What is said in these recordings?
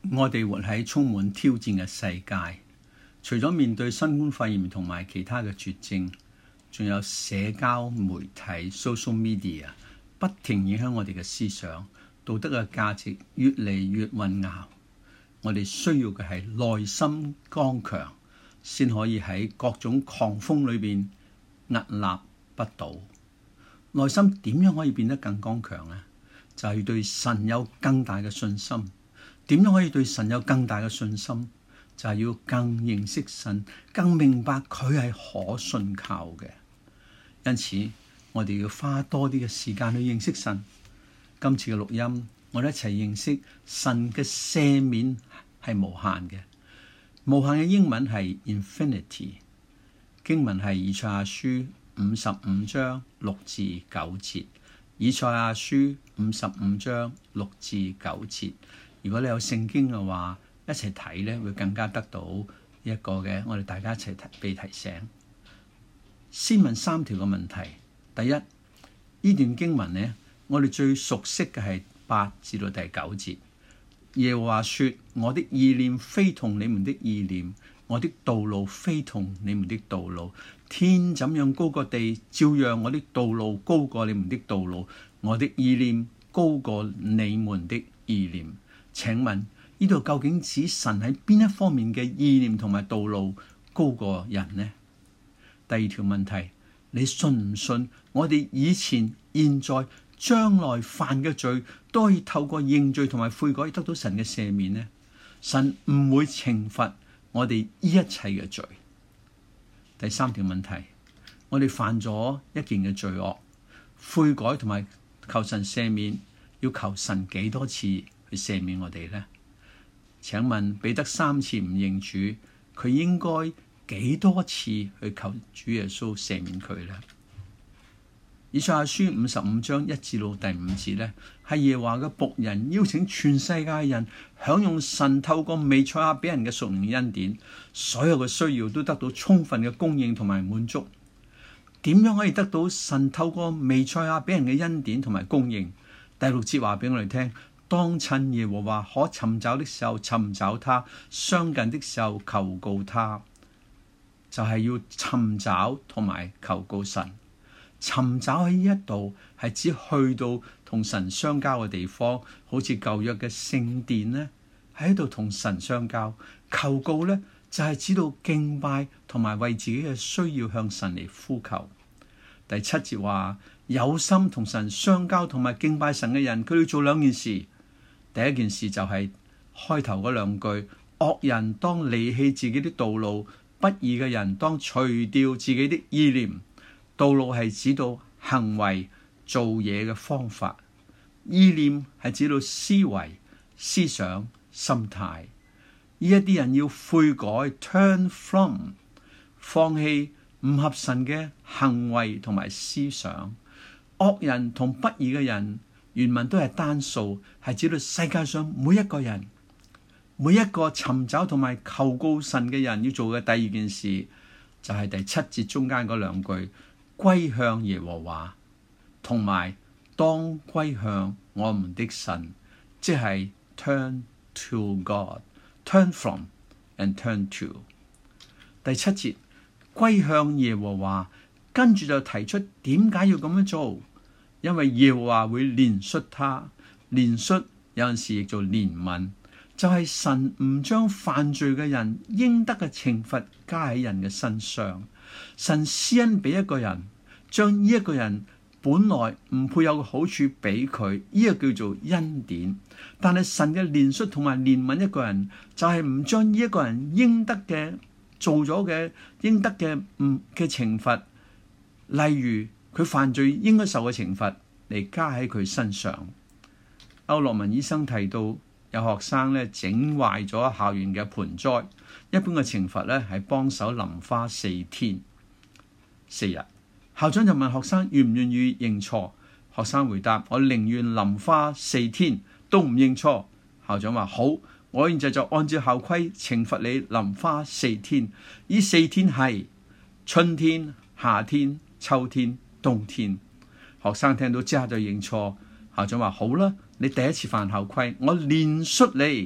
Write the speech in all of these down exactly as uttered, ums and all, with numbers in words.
我哋活喺充滿挑戰嘅世界，除咗面對新冠肺炎同埋其他嘅絕症，仲有社交媒體 social media 不停影響我哋嘅思想，道德嘅價值越嚟越混淆。我哋需要嘅係內心剛強，先可以喺各種狂風裏邊屹立不倒。內心點樣可以變得更剛強呢？就係要對神有更大嘅信心。點樣可以對神有更大嘅信心？就係要更認識神，更明白佢係可信靠嘅。因此，我哋要花多啲嘅時間去認識神。今次嘅錄音，我哋一齊認識神嘅赦免係無限嘅。無限嘅英文係 infinity。經文係以賽亞書五十五章六至九節。以賽亞書五十五章六至九節。如果你有聖經嘅話，一齊睇咧，會更加得到一個嘅，我哋大家一齊被提醒。先問三條嘅問題。第一，呢段經文呢，我哋最熟悉嘅係八至到第九節。耶和華說：我的意念非同你們的意念，我的道路非同你們的道路。天怎樣高過地，照樣我的道路高過你們的道路，我的意念高過你們的意念。請問呢度究竟指神喺邊一方面嘅意念同埋道路高過人呢？第二條問題，你信唔信我哋以前、現在、將來犯嘅罪都可以透過認罪同埋悔改得到神嘅赦免呢？神唔會懲罰我哋呢一切嘅罪。第三條問題，我哋犯咗一件嘅罪惡，悔改同埋求神赦免，要求神幾多次去赦免我哋呢？請問彼得三次唔認主，佢應該幾多次去求主耶穌赦免佢呢？以賽亞書五十五章一至到第五節呢，係耶和華嘅僕人邀請全世界人享用神透過彌賽亞俾人嘅屬靈恩典，所有嘅需要都得到充分嘅供應同埋滿足。點樣可以得到神透過彌賽亞俾人嘅恩典同埋供應？第六節話俾我哋聽。當趁耶和華可尋找的時候尋找他，相近的時候求告他，就係、是、要尋找同埋求告神。尋找喺呢一度係指去到同神相交嘅地方，好似舊約嘅聖殿呢，喺度同神相交。求告呢，就係、是、指到敬拜同埋為自己嘅需要向神嚟呼求。第七節話，有心同神相交同埋敬拜神嘅人，佢要做兩件事。第一件事就係開頭嗰兩句，惡人當離棄自己的道路，不義嘅人當除掉自己的意念。道路係指到行為做嘢嘅方法，意念係指到思維、思想、心態。呢一啲人要悔改 turn from， 放棄唔合神嘅行為同埋思想。惡人同不義嘅人，原文都係單數，係指到世界上每一個人，每一個尋找同埋求告神嘅人要做嘅第二件事，就係、是、第七節中間嗰兩句，歸向耶和華，同埋當歸向我們的神，即係 turn to God，turn from and turn to。第七節歸向耶和華，跟住就提出點解要咁樣做。因為耶和華會憐恤他，憐恤有陣時亦做憐憫，就係、是、神唔將犯罪嘅人應得嘅懲罰加喺人嘅身上。神施恩俾一個人，將呢一個人本來唔配有嘅好處俾佢，呢、這個叫做恩典。但係神嘅憐恤同埋憐憫一個人，就係、是、唔將呢一個人應得嘅做咗嘅應得嘅唔嘅懲罰，例如佢犯罪應該受嘅懲罰嚟加喺佢身上。歐洛文醫生提到，有學生咧整壞咗校園嘅盆栽，一般嘅懲罰咧係幫手淋花四天四日。校長就問學生願唔願意認錯，學生回答：我寧願淋花四天都唔認錯。校長話：好，我現在就按照校規懲罰你淋花四天。呢四天係春天、夏天、秋天、冬天。學生聽到之後就認錯，校長話：好啦，你第一次犯校規，我憐恤你，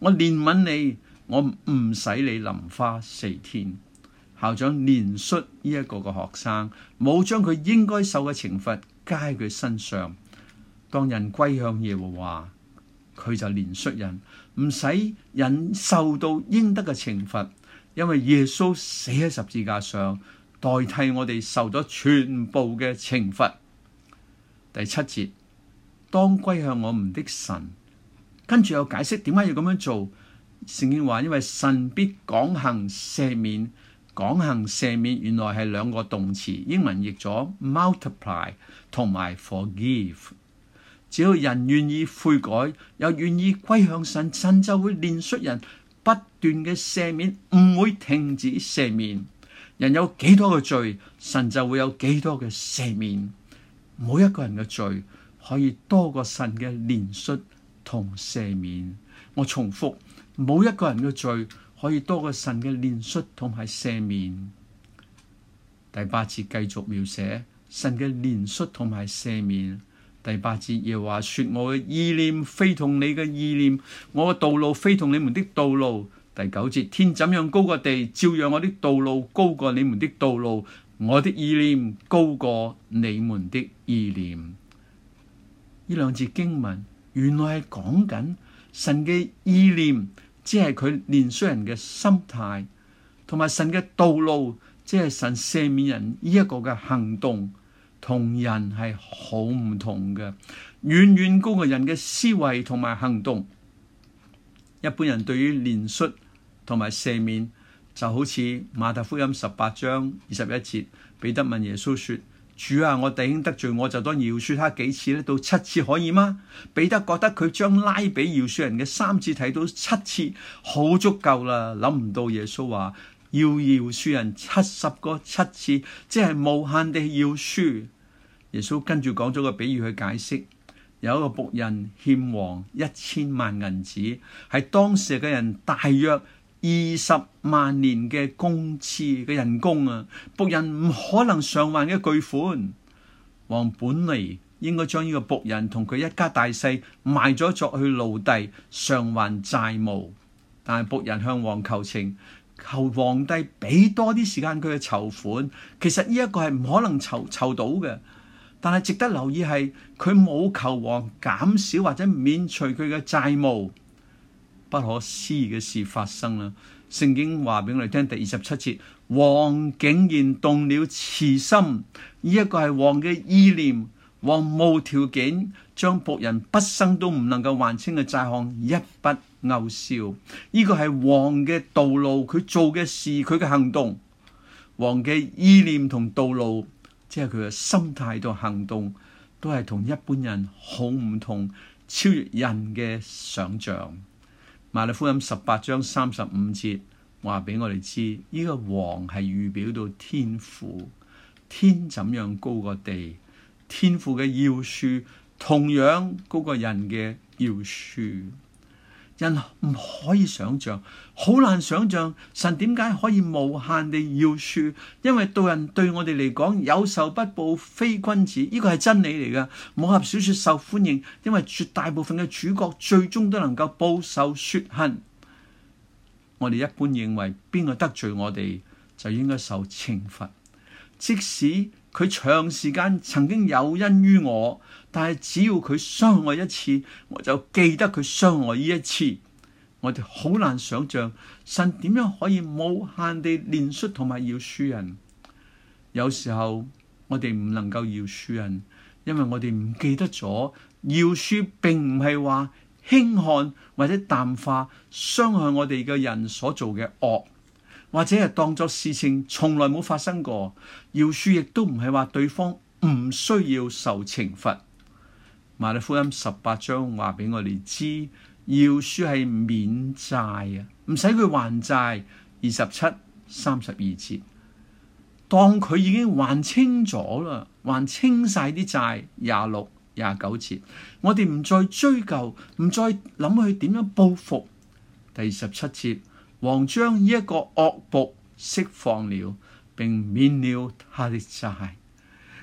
我憐憫你，我唔使你淋花四天。校長憐恤呢一個個學生，冇將佢應該受嘅懲罰加喺佢身上。當人歸向耶和華，佢就憐恤人，唔使人受到應得嘅懲罰，因為耶穌死喺十字架上，代替我哋受咗全部嘅懲罰。第七節，當歸向我們的神，跟住有解釋點解要咁樣做。聖經話，因為神必廣行赦免。廣行赦免原來係兩個動詞，英文譯咗 multiply 同埋 forgive。只要人願意悔改，又願意歸向神，神就會憐恤人，不斷嘅赦免，唔會停止赦免。人有幾多嘅罪，神就會有幾多嘅赦免。每一個人嘅罪可以多過神嘅憐恤同赦免。我重複，冇一個人嘅罪可以多過神嘅憐恤同埋赦免。第八節繼續描寫神嘅憐恤同埋赦免。第八節耶和華說，我嘅意念非同你嘅意念，我嘅道路非同你們的道路。第九節，天怎樣高過地，照樣我的道路高過你們的道路，我的意念高過你們的意念。呢兩節經文原來係講緊神嘅意念，即係佢憐恤人嘅心態，同埋神嘅道路，即係神赦免人呢一個嘅行動，同人係好唔同嘅，遠遠高過人嘅思維同埋行動。一般人對於憐恤同埋赦免，就好似馬太福音十八章二十一節，彼得問耶穌說，主啊，我弟兄得罪我，就當饒恕他幾次呢？到七次可以嗎？彼得覺得佢將拉比饒恕人嘅三次睇到七次好足夠啦，諗唔到耶穌話要饒恕人七十個七次，即係無限地饒恕。耶穌跟住講咗個比喻去解釋，有一個僕人欠王一千萬銀子，係當時嘅人大約二十萬年嘅工資嘅人工啊！僕人唔可能償還嘅巨款，王本嚟應該將呢個僕人同佢一家大細賣咗作去奴隸償還債務，但係僕人向王求情，求皇帝俾多啲時間佢去籌款。其實呢一個係唔可能籌籌到嘅，但係值得留意係佢冇求王減少或者免除佢嘅債務。不可思議嘅事發生啦！聖經話俾我哋聽，第二十七節，王竟然動了慈心，呢一個係王嘅意念。王無條件將僕人畢生都唔能夠還清嘅債項一筆勾銷。呢個係王嘅道路，佢做嘅事，佢嘅行動。王嘅意念同道路，即係佢嘅心態同行動，都係同一般人好唔同，超越人嘅想象。馬太福音十八章三十五節話俾我哋知，呢個王係預表到天父，天怎樣高過地，天父嘅饒恕同樣高過人嘅饒恕。人唔可以想象，好難想象神點解可以無限地饒恕，因為道人對我哋嚟講，有仇不報非君子，呢個係真理嚟㗎。武俠小說受歡迎，因為絕大部分嘅主角最終都能夠報仇雪恨。我哋一般認為邊個得罪我哋就應該受懲罰，即使佢長時間曾經有恩於我，但係只要佢傷害我一次，我就記得佢傷害我呢一次。我哋好難想象神點樣可以無限地憐恤同埋饒恕人。有時候我哋唔能夠饒恕人，因為我哋唔記得咗饒恕並唔係話輕看或者淡化傷害我哋嘅人所做嘅惡，或者係當作事情從來冇發生過。饒恕亦都唔係話對方唔需要受懲罰。馬太福音十八章話俾我哋知，饒恕係免債啊，唔使佢還債。二十七、三十二節，當佢已經還清咗啦，還清晒啲債。廿六、廿九節，我哋唔再追究，唔再諗去點樣報復。第二十七節，王將呢一個惡僕釋放了，並免了他的債。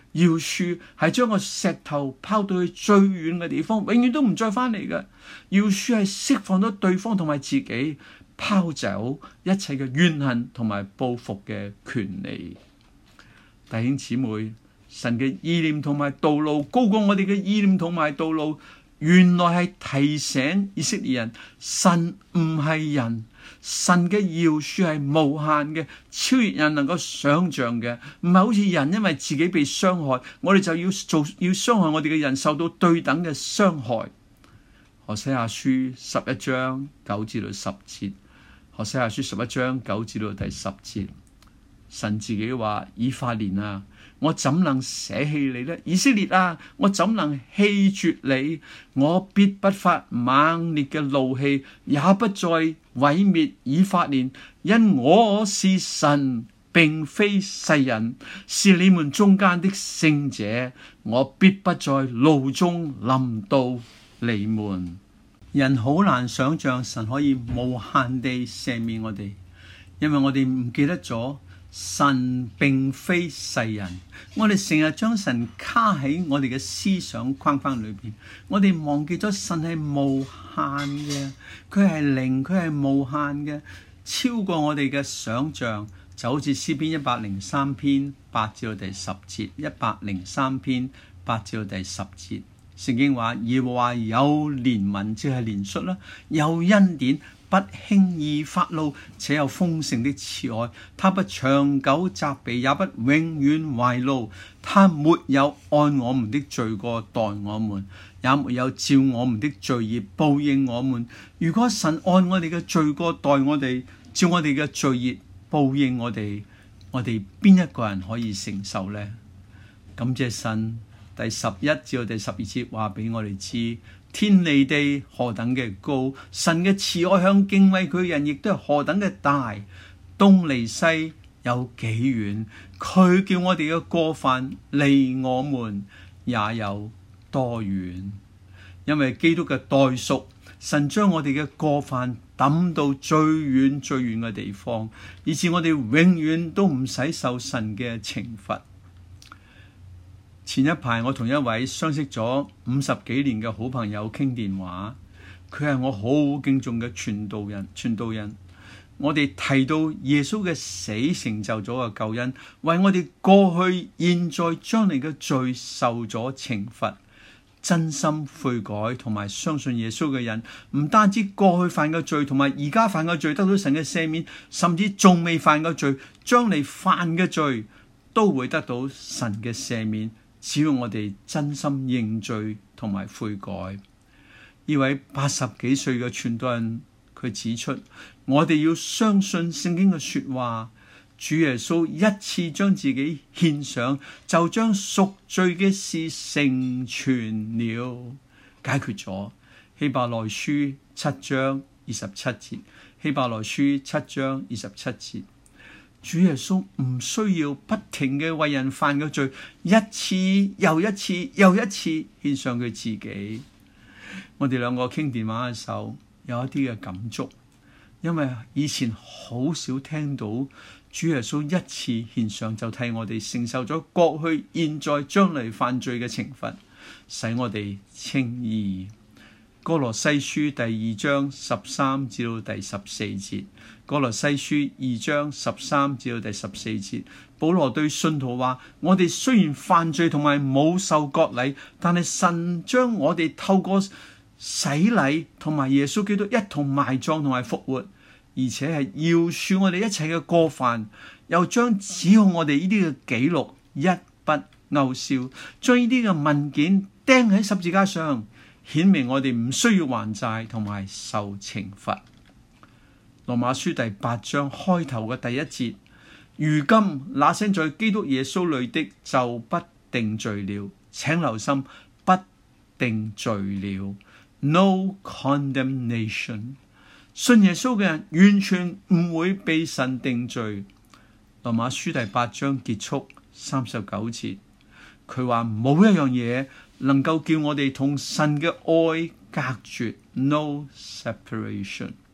饒恕係將個石頭拋到去最遠嘅地方，永遠都唔再翻嚟嘅。饒恕係釋放咗對方同埋自己，拋走一切嘅怨恨同埋報復嘅權利。弟兄姊妹，神嘅意念同埋道路高過我哋嘅意念同埋道路，原來係提醒以色列人，神唔係人，神嘅饒恕係無限嘅，超越人能夠想象嘅，唔係好似人因為自己被傷害，我哋就要做要傷害我哋嘅人受到對等嘅傷害。何西阿書十一章九至到十節，何西阿書十一章九至到第十節，神自己話：以法蓮啊，我怎能捨棄你呢？以色列啊，我怎能棄絕你？我必不發猛烈嘅怒氣，也不再毀滅以法蓮，因我是神，並非世人，是你們中間的聖者，我必不在怒中臨到你們。人好難想象神可以無限地赦免我哋，因為我哋唔記得咗神並非世人。我哋成日將神卡喺我哋嘅思想框框裏邊，我哋忘記咗神係無限嘅，佢係靈，佢係無限嘅，超過我哋嘅想象。就好似詩篇一百零三篇八至到第十節，一百零三篇八至到第十節，聖經話：耶和華有憐憫，即係憐恤啦，有恩典，不輕易發怒，且有豐盛的慈愛。他不長久責備，也不永遠懷怒。他沒有按我們的罪過待我們，也沒有照我們的罪孽報應我們。如果神按我哋嘅罪過待我哋，照我哋嘅罪孽報應我哋，我哋邊一個人可以承受呢？感謝神，第十一至到第十二節話俾我哋知，天離地何等嘅高，神嘅慈愛向敬畏佢嘅人亦都係何等嘅大。東離西有幾遠，佢叫我哋嘅過犯離我們也有多遠。因為基督嘅代贖，神將我哋嘅過犯抌到最遠最遠嘅地方，以致我哋永遠都唔使受神嘅懲罰。前一排我同一位相識咗五十幾年嘅好朋友傾電話，佢係我好敬重嘅傳道人。傳道人，我哋提到耶穌嘅死成就咗嘅救恩，為我哋過去、現在、將來嘅罪受咗懲罰。真心悔改同埋相信耶穌嘅人，唔單止過去犯嘅罪同埋而家犯嘅罪得到神嘅赦免，甚至仲未犯嘅罪，將嚟犯嘅罪都會得到神嘅赦免。只要我哋真心認罪同埋悔改。呢位八十幾歲嘅傳道人，佢指出，我哋要相信聖經嘅說話。主耶穌一次將自己獻上，就將贖罪嘅事成全了，解決咗。希伯來書七章二十七節，希伯來書七章二十七節，主耶穌唔需要不停嘅為人犯嘅罪，一次又一次又一次獻上佢自己。我哋兩個傾電話嘅時候，有一啲嘅感觸，因為以前好少聽到主耶穌一次獻上就替我哋承受咗過去、現在、將來犯罪嘅懲罰，使我哋稱義。歌羅西書第二章十三至到第十四節，歌羅西書二章十三至到第十四節，保羅對信徒話：我哋雖然犯罪同埋冇受割禮，但係神將我哋透過洗禮同埋耶穌基督一同埋葬同埋復活，而且係饒恕我哋一切嘅過犯，又將指控我哋呢啲嘅記錄一筆勾銷，將呢啲嘅文件釘喺十字架上，顯明我哋唔需要還債同埋受懲罰。羅馬書第八章開頭嘅第一節，如今那些在基督耶穌裏的就不定罪了，請留心，不定罪了 ，no condemnation。信耶穌嘅人完全唔會被神定罪。羅馬書第八章結束三十九節，佢話冇一樣嘢能夠叫我哋同神嘅愛隔絕 ，no separation。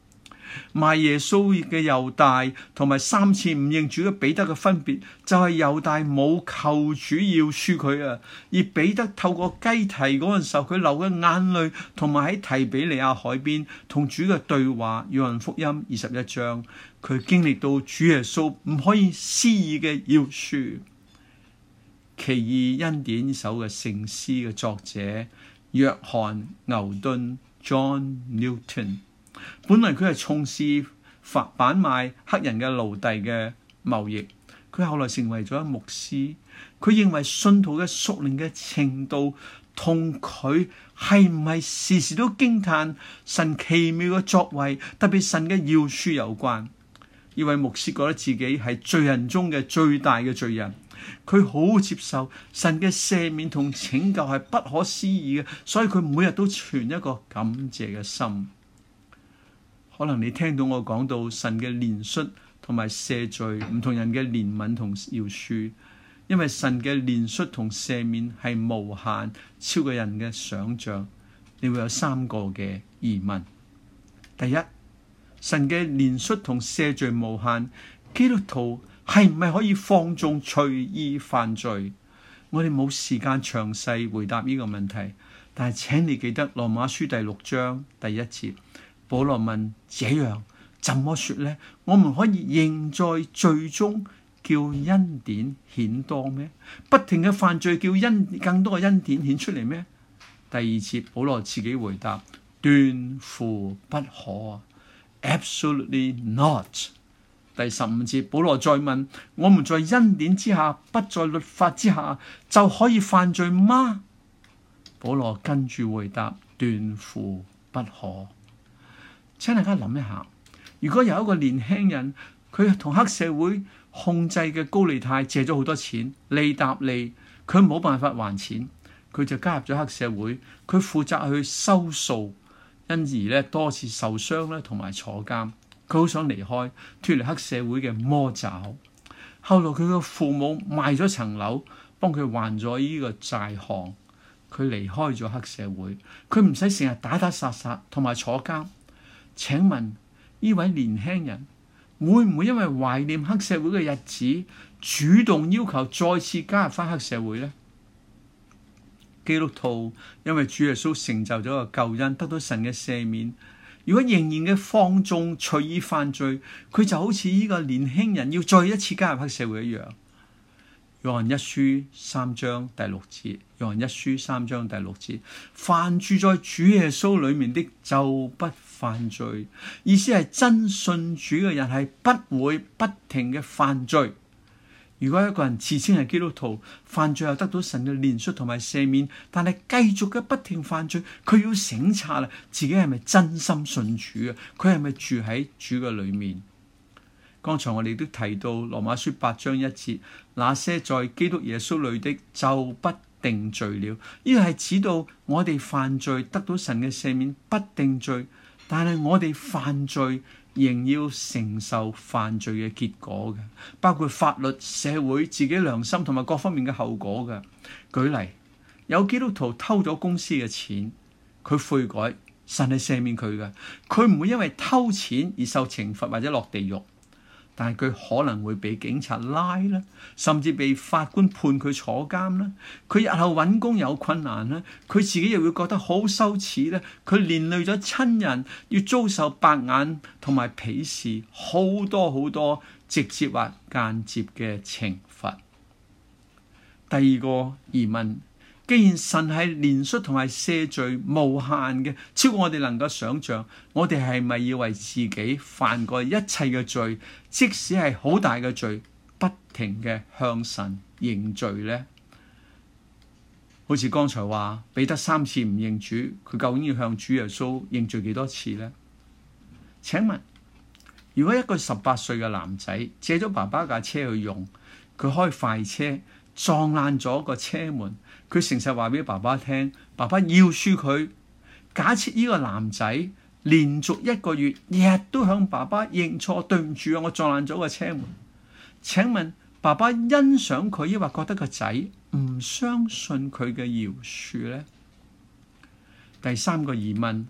賣耶穌嘅猶大同埋三次唔認主嘅彼得嘅分別，就係猶大冇求主要恕佢啊，而彼得透過雞啼嗰陣時候，佢流嘅眼淚，同埋喺提比利亞海邊同主嘅對話。約翰福音二十一章，佢經歷到主耶穌唔可以施以嘅饒恕。奇異恩典呢首嘅聖詩嘅作者約翰牛頓 John Newton， 本來佢係從事販賣黑人嘅奴隸嘅貿易，佢後來成為咗牧師。佢認為信徒嘅屬靈嘅程度同佢係唔係時時都驚嘆神奇妙嘅作為，特別神嘅饒恕有關。呢位牧師覺得自己係罪人中嘅最大嘅罪人，佢好接受神嘅赦免同拯救係不可思議嘅，所以佢每日都存一個感謝嘅心。可能你聽到我講到神嘅憐恤同埋赦罪，唔同人嘅憐憫同饒恕，因為神嘅憐恤同赦免係無限，超過人嘅想象。你會有三個嘅疑問：第一，神嘅憐恤同赦罪無限，基督徒係唔係可以放縱隨意犯罪？我哋冇時間詳細回答呢個問題，但係請你記得羅馬書第六章第一節，保羅問：這樣怎麼說呢？我們可以仍在罪中叫恩典顯多咩？不停嘅犯罪叫恩更多嘅恩典顯出嚟咩？第二節保羅自己回答：斷乎不可 ，absolutely not。第十五節保羅再問：我們在恩典之下，不在律法之下，就可以犯罪嗎？保羅跟住回答：斷乎不可。請大家諗一下，如果有一個年輕人，佢同黑社會控制嘅高利貸借咗好多錢，利搭利，佢冇辦法還錢，佢就加入咗黑社會，佢負責去收數，因而咧多次受傷咧，同埋坐監。佢好想離開，脫離黑社會嘅魔爪。後來佢嘅父母賣咗層樓，幫佢還咗呢個債項。佢離開咗黑社會，佢唔使成日打打殺殺同埋坐監。請問呢位年輕人會唔會因為懷念黑社會嘅日子，主動要求再次加入翻黑社會呢？基督徒因為主耶穌成就咗個救恩，得到神嘅赦免。如果仍然嘅放縱隨意犯罪，佢就好似呢個年輕人要再一次加入黑社會一樣。約翰一書三章第六節，約翰一書三章第六節，凡住在主耶穌裏面的就不犯罪。意思係真信主嘅人係不會不停嘅犯罪。如果一個人自稱係基督徒，犯罪又得到神嘅憐恤同埋赦免，但係繼續嘅不停犯罪，佢要省察啦，自己係咪真心信主啊？佢係咪住喺主嘅裏面？剛才我哋都提到羅馬書八章一節，那些在基督耶穌裏的就不定罪了。呢個係指到我哋犯罪得到神嘅赦免，不定罪，但係我哋犯罪仍要承受犯罪嘅結果嘅，包括法律、社會、自己良心同埋各方面嘅後果嘅。舉例，有基督徒偷咗公司嘅錢，佢悔改，神係赦免佢嘅，佢唔會因為偷錢而受懲罰或者落地獄。但係佢可能會被警察拉啦，甚至被法官判佢坐監啦。佢日後揾工有困難啦，佢自己又會覺得好羞恥啦。佢連累咗親人，要遭受白眼同埋鄙視，好多好多直接或間接嘅懲罰。第二個疑問，既然神係憐恤同埋赦罪無限嘅，超過我哋能夠想象，我哋係咪要為自己犯過一切嘅罪，即使係好大嘅罪，不停嘅向神認罪呢？好似剛才話彼得三次唔認主，佢究竟要向主耶穌認罪幾多次呢？請問，如果一個十八歲嘅男仔借咗爸爸架車去用，佢開快車撞爛咗個車門，佢誠實話俾爸爸聽，爸爸要恕佢。假設呢個男仔連續一個月日日都向爸爸認錯，對唔住啊，我撞爛咗個車門。請問爸爸欣賞佢，抑或覺得個仔唔相信佢嘅饒恕呢？第三個疑問，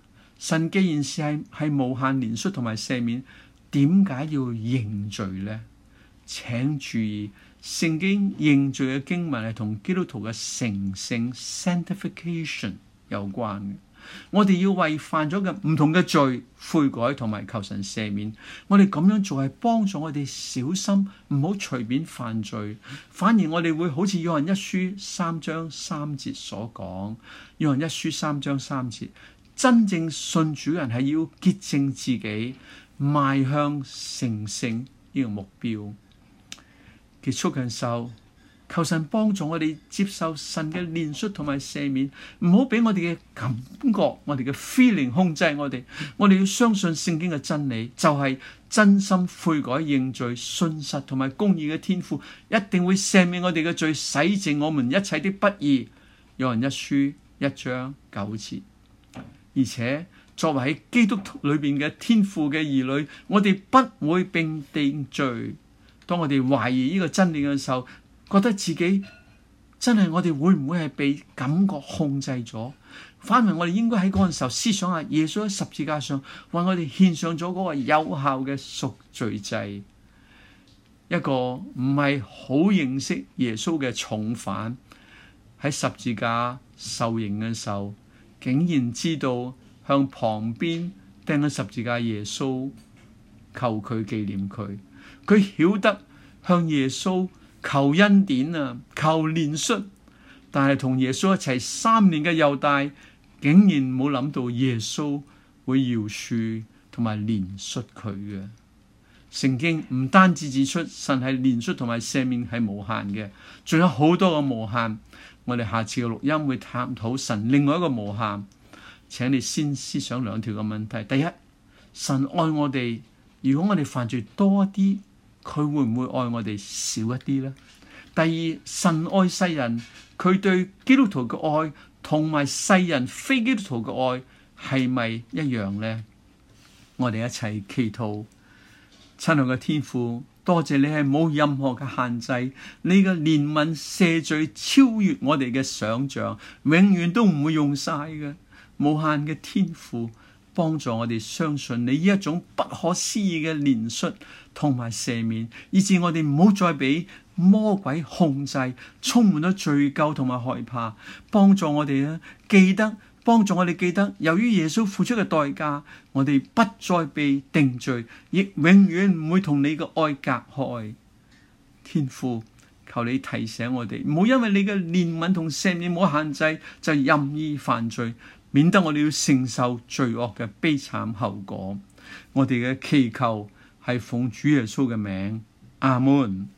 神既然是係係無限憐恤同埋赦免，點解要認罪呢？請注意，聖經認罪嘅經文係同基督徒嘅成聖 sanctification 有關嘅。我哋要為犯咗嘅唔同嘅罪悔改同埋求神赦免。我哋咁樣做係幫助我哋小心唔好隨便犯罪，反而我哋會好似約翰一書三章三節所講，約翰一書三章三節，真正信主嘅人係要潔淨自己，邁向成聖呢個目標。結束嘅時候，求神幫助我哋接受神嘅憐恤同埋赦免，唔好俾我哋嘅感覺、我哋嘅 feeling 控制我哋。我哋要相信聖經嘅真理，就係真心悔改認罪、信實同埋公義嘅天父一定會赦免我哋嘅罪，洗淨我們一切的不義。約翰一書一章九節。而且作為喺基督徒裏邊嘅天父嘅兒女，我哋不會並定罪。當我哋懷疑呢個真理嘅時候，覺得自己真係我哋會唔會係被感覺控制咗？反為我哋應該喺嗰陣時候思想下，耶穌喺十字架上為我哋獻上咗嗰個有效嘅贖罪祭。一個唔係好認識耶穌嘅重犯喺十字架受刑嘅時候，竟然知道向旁邊釘喺十字架耶穌求佢紀念佢。佢曉得向耶穌求恩典啊，求憐恤，但係同耶穌一齊三年嘅猶大，竟然冇諗到耶穌會饒恕同埋憐恤佢嘅。聖經唔單止指出神係憐恤同埋赦免係無限嘅，仲有好多個無限。我哋下次嘅錄音會探討神另外一個無限。請你先思想兩條嘅問題。第一，神愛我哋，如果我哋犯罪多一啲，佢會唔會愛我哋少一啲呢？第二，神愛世人，佢對基督徒嘅愛同埋世人非基督徒嘅愛係咪一樣呢？我哋一齊祈禱。親愛嘅天父，多謝你係冇任何嘅限制，你嘅憐憫赦罪超越我哋嘅想象，永遠都唔會用晒嘅。無限嘅天父幫助我哋相信你呢一種不可思議嘅憐恤同埋赦免，以致我哋唔好再俾魔鬼控制，充滿咗罪疚同埋害怕。幫助我哋咧記得，幫助我哋記得，由於耶穌付出嘅代價，我哋不再被定罪，亦永遠唔會同你嘅愛隔開。天父，求你提醒我哋，唔好因為你嘅憐憫同赦免冇限制，就任意犯罪，免得我哋要承受罪惡嘅悲慘後果。我哋嘅祈求係奉主耶穌嘅名，阿門。